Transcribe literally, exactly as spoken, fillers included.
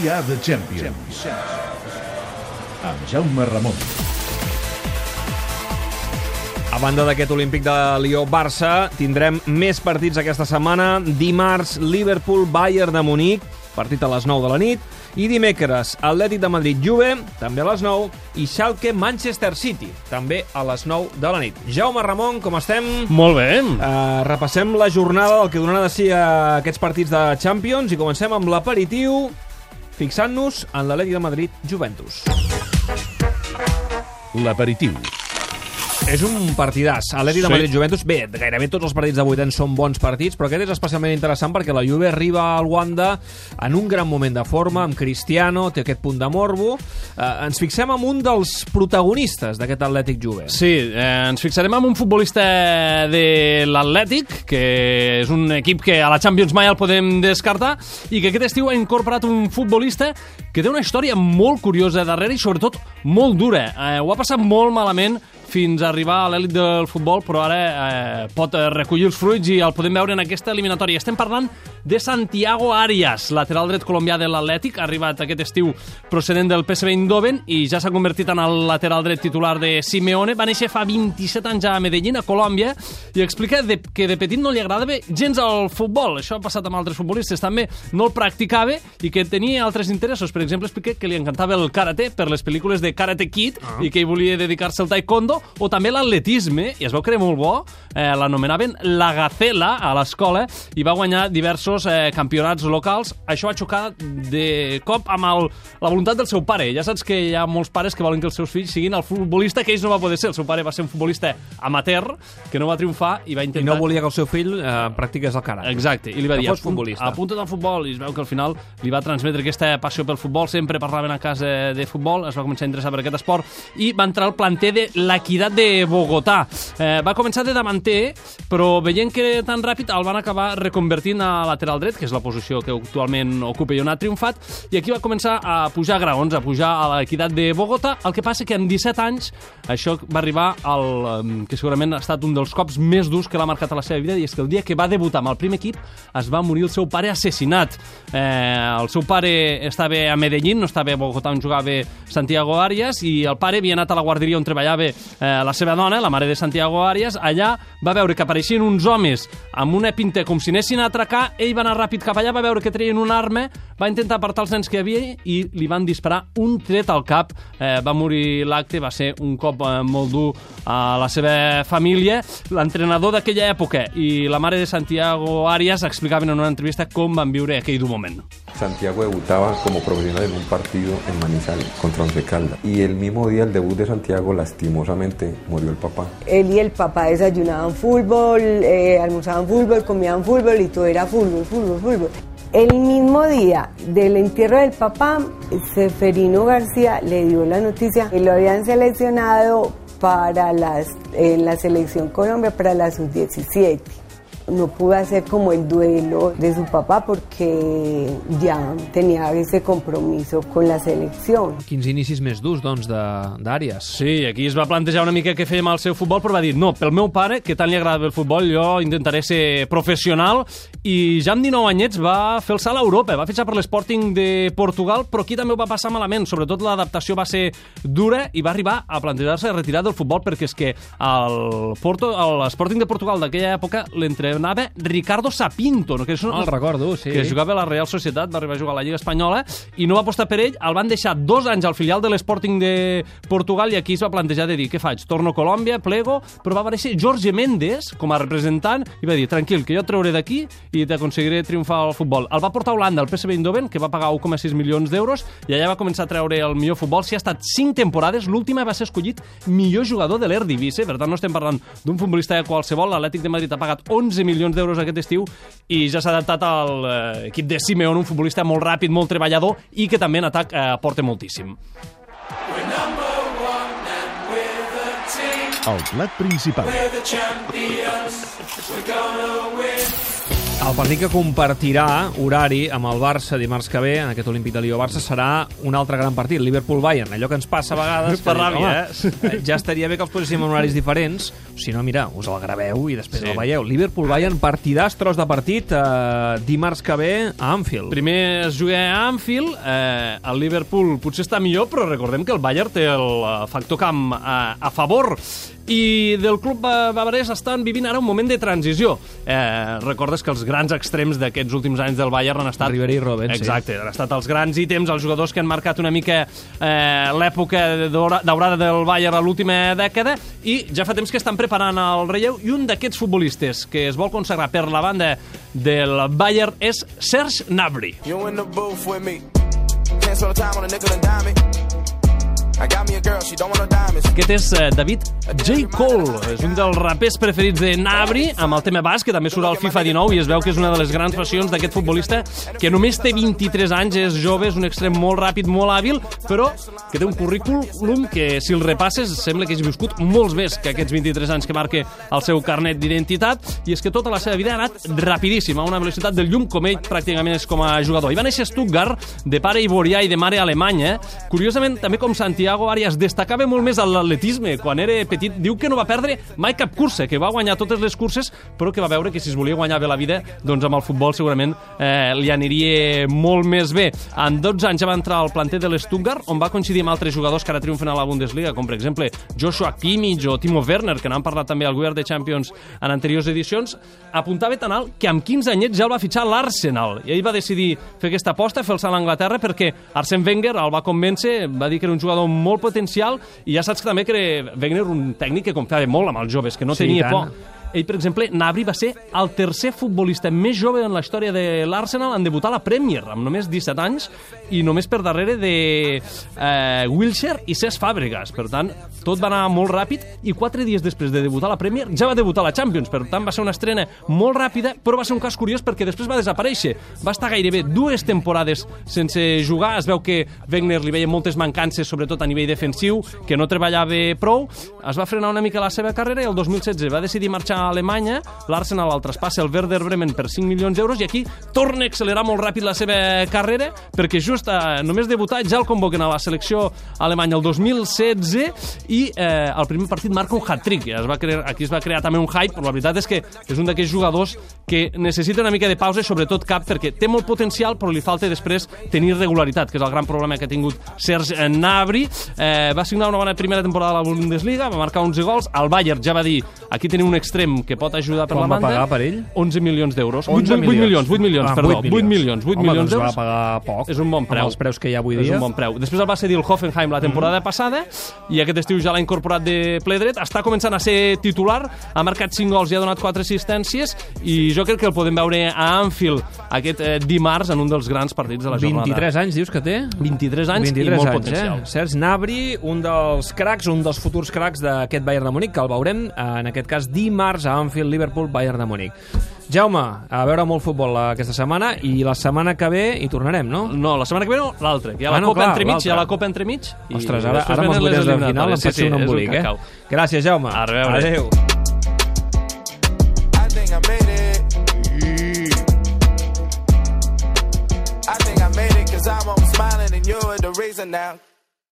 Dia de Champions amb Jaume Ramon. A banda d'aquest Olímpic de Lió-Barça, tindrem més partits aquesta setmana. Dimarts, Liverpool-Bayern de Munic, partit a les nou de la nit. I dimecres, Atlètic de Madrid-Juve, també a les nou, i Schalke-Manchester City, també a les nou de la nit. Jaume Ramon, com estem? Molt bé. Uh, repassem la jornada del que donarà de si a aquests partits de Champions i comencem amb l'aperitiu, fixant-nos en l'Atlètic de Madrid-Juventus. L'aperitiu. És un partidàs. Atlètic de Sí. Madrid-Juventus, bé, gairebé tots els partits de vuitens són bons partits, però aquest és especialment interessant perquè la Juve arriba al Wanda en un gran moment de forma, amb Cristiano, té aquest punt de morbo. Eh, ens fixem en un dels protagonistes d'aquest Atlètic Juve. Sí, eh, ens fixarem en un futbolista de l'Atlètic, que és un equip que a la Champions mai el podem descartar, i que aquest estiu ha incorporat un futbolista que té una història molt curiosa darrere i sobretot molt dura. Eh, ho ha passat molt malament fins a arribar a l'elit del futbol, però ara eh, pot recollir els fruits i el podem veure en aquesta eliminatòria. Estem parlant de Santiago Arias, lateral dret colombià de l'Atlètic, ha arribat aquest estiu procedent del P S V Eindhoven i ja s'ha convertit en el lateral dret titular de Simeone. Va néixer fa vint-i-set anys a Medellín, a Colòmbia, i explica de, que de petit no li agradava gens el futbol. Això ha passat amb altres futbolistes també. No el practicava i que tenia altres interessos. Per exemple, explica que li encantava el karate per les pel·lícules de Karate Kid ah. i que hi volia dedicar-se al taekwondo, o també l'atletisme, i es veu que era molt bo, eh, l'anomenaven la Gacela a l'escola, i va guanyar diversos eh, campionats locals. Això va xocar de cop amb el, la voluntat del seu pare. Ja saps que hi ha molts pares que volen que els seus fills siguin el futbolista que ells no va poder ser. El seu pare va ser un futbolista amateur, que no va triomfar i va intentar... I no volia que el seu fill eh, practiqués el karate. Exacte, i li va dir, no fos futbolista. Apunta't al futbol, i es veu que al final li va transmetre aquesta passió pel futbol, sempre parlaven a casa de futbol, es va començar a interessar per aquest esport, i va entrar al planter de l'Equidad de Bogotà. Eh, va començar de davanter, però veient que era tan ràpid el van acabar reconvertint a lateral dret, que és la posició que actualment ocupa i on ha triomfat, i aquí va començar a pujar graons, a pujar a l'Equidad de Bogotà. El que passa que amb disset anys això va arribar al que segurament ha estat un dels cops més durs que l'ha marcat a la seva vida, i és que el dia que va debutar amb el primer equip es va morir el seu pare assassinat. Eh, el seu pare estava a Medellín, no estava a Bogotà on jugava Santiago Arias, i el pare havia anat a la guarderia on treballava eh, la seva dona, la mare de Santiago Arias. Allà va veure que apareixien uns homes amb una pinta com si anessin a atracar. Ell va anar ràpid cap allà, va veure que treien una arma, va intentar apartar els nens que hi havia i li van disparar un tret al cap. Eh, va morir l'acte, va ser un cop eh, molt dur a la seva família. L'entrenador d'aquella època i la mare de Santiago Arias explicaven en una entrevista com van viure aquell dur moment. Santiago debutaba como profesional en un partido en Manizales contra Once Caldas, y el mismo día del debut de Santiago lastimosamente murió el papá. Él y el papá desayunaban fútbol, eh, almorzaban fútbol, comían fútbol y todo era fútbol, fútbol, fútbol. El mismo día del entierro del papá, Seferino García le dio la noticia que lo habían seleccionado para las, en la selección Colombia para la sub diecisiete. No pudo hacer como el duelo de su papá porque ja tenia ese compromiso con la selecció. Quins inicis més durs, doncs, d'Àries. Sí, aquí es va plantejar una mica què fèiem al seu futbol, però va dir, no, pel meu pare, que tant li agrada el futbol, jo intentaré ser professional, i ja amb dinou anyets va fer el salt a Europa, va fitxar per l'Sporting de Portugal, però aquí també ho va passar malament, sobretot l'adaptació va ser dura i va arribar a plantejar-se retirar del futbol, perquè és que l'Sporting de Portugal d'aquella època l'entrenava Ricardo Sapinto, no? Que és un, no, el recordo, sí. Que jugava a la Real Societat, va arribar a jugar a la Lliga Espanyola i no va apostar per ell, el van deixar dos anys al filial de l'Sporting de Portugal i aquí es va plantejar de dir, què faig? Torno a Colòmbia, plego, però va aparèixer Jorge Méndez com a representant i va dir, tranquil, que jo et trauré d'aquí i t'aconseguiré triomfar al futbol. El va portar a Holanda, al P S V Eindhoven, que va pagar un coma sis milions d'euros, i allà va començar a treure el millor futbol. Si ha estat cinc temporades, l'última va ser escollit millor jugador de l'Eredivisie, per tant no estem parlant d'un futbolista qualsevol. L'Atlètic de Madrid ha pagat onze milions d'euros aquest estiu i ja s'ha adaptat al eh, equip de Simeone, un futbolista molt ràpid, molt treballador i que també en atac eh, aporta moltíssim. El plat principal. El partit que compartirà horari amb el Barça dimarts que ve, en aquest Olímpic de Lió-Barça, serà un altre gran partit, Liverpool-Bayern. Allò que ens passa a vegades... Per ràbia, eh? Ja estaria bé que els poséssim en horaris diferents. Si no, mira, us el graveu i després sí. el veieu. Liverpool-Bayern, partidàs, tros de partit, eh, dimarts que ve a Anfield. Primer es juga a Anfield, eh, el Liverpool potser està millor, però recordem que el Bayern té el factor camp a, a favor. I del club bavarès estan vivint ara un moment de transició. Eh, recordes que els grans extrems d'aquests últims anys del Bayern han estat... Ribéry i Robben, Exacte, sí. han estat els grans ítems, els jugadors que han marcat una mica eh, l'època daurada del Bayern a l'última dècada, i ja fa temps que estan preparant el relleu, i un d'aquests futbolistes que es vol consagrar per la banda del Bayern és Serge Gnabry. Aquest és uh, David J. Cole, és un dels rapers preferits de Gnabry, amb el tema basc, que també surt al FIFA dinou, i es veu que és una de les grans passions d'aquest futbolista, que només té vint-i-tres anys, és jove, és un extrem molt ràpid, molt hàbil, però que té un currículum que, si el repasses, sembla que hagi viscut molts més que aquests vint-i-tres anys que marca el seu carnet d'identitat, i és que tota la seva vida ha anat rapidíssima, a una velocitat del llum, com ell pràcticament és com a jugador. I va néixer a Stuttgart, de pare ivorià i de mare alemanya. Curiosament, també com Santiago Arias, destacava molt més l'atletisme. Quan era petit, diu que no va perdre mai cap cursa, que va guanyar totes les curses, però que va veure que si es volia guanyar bé la vida, doncs amb el futbol segurament eh, li aniria molt més bé. En dotze anys ja va entrar al planter de l'Stuttgart, on va coincidir amb altres jugadors que ara triomfen a la Bundesliga, com per exemple Joshua Kimmich o Timo Werner, que n'han parlat també al We Are the Champions en anteriors edicions. Apuntava tan alt que amb quinze anyets ja el va fitxar l'Arsenal, i ell va decidir fer aquesta aposta, fer el salt a Anglaterra, perquè Arsène Wenger el va convèncer, va dir que era un jugador molt potencial, i ja saps que també que era Wenger un tècnic que confiava molt amb els joves, que no sí, tenia por. Ell, per exemple, Gnabry va ser el tercer futbolista més jove en la història de l'Arsenal en debutar a la Premier, amb només disset anys, i només per darrere de eh, Wilshere i Cesc Fàbregas. Per tant, tot va anar molt ràpid, i quatre dies després de debutar a la Premier ja va debutar a la Champions. Per tant, va ser una estrena molt ràpida, però va ser un cas curiós perquè després va desaparèixer. Va estar gairebé dues temporades sense jugar. Es veu que Wenger li veia moltes mancances, sobretot a nivell defensiu, que no treballava prou. Es va frenar una mica la seva carrera, i el dos mil setze va decidir marxar a Alemanya. L'Arsenal el traspassa el Werder Bremen per cinc milions d'euros, i aquí torna a accelerar molt ràpid la seva carrera, perquè just a, només debutar ja el convoquen a la selecció alemanya el dos mil setze, i eh, el primer partit marca un hat-trick. Es va crear, aquí es va crear també un hype, però la veritat és que és un d'aquells jugadors que necessita una mica de pausa, sobretot cap, perquè té molt potencial, però li falta després tenir regularitat, que és el gran problema que ha tingut Serge Gnabry. Eh, va signar una bona primera temporada a la Bundesliga, va marcar onze gols. El Bayern ja va dir, aquí tenim un extrem que pot ajudar per Quan la banda. va pagar per ell? onze milions d'euros. onze vuit milions, vuit milions, ah, perdó. vuit vuit milions, vuit Home, milions doncs d'euros. va pagar poc. És un bon preu. Amb els preus que hi ha avui És dia. un bon preu. Després el va cedir el Hoffenheim la temporada mm. passada, i aquest estiu ja l'ha incorporat de ple dret. Està començant a ser titular, ha marcat cinc gols i ha donat quatre assistències, i jo crec que el podem veure a Anfield aquest eh, dimarts en un dels grans partits de la jornada. vint-i-tres anys, dius que té? vint-i-tres anys vint-i-tres i molt anys, potencial. Eh? Serge Gnabry, un dels cracs, un dels futurs cracs d'aquest Bayern de Múnich, que el veurem, en aquest cas, dimarts a Anfield, Liverpool, Bayern de Múnich. Jaume, a veure molt futbol aquesta setmana, i la setmana que ve hi tornarem, no? No, la setmana que ve no, l'altra. Hi ha la ah, no, Copa clar, entremig, hi ha la Copa entremig. Ostres, ara, ara amb els vuitens de final em faig un embolic, eh? Gràcies, Jaume. A veure. Adéu. I think I made it, cause I'm smiling and you're the reason now.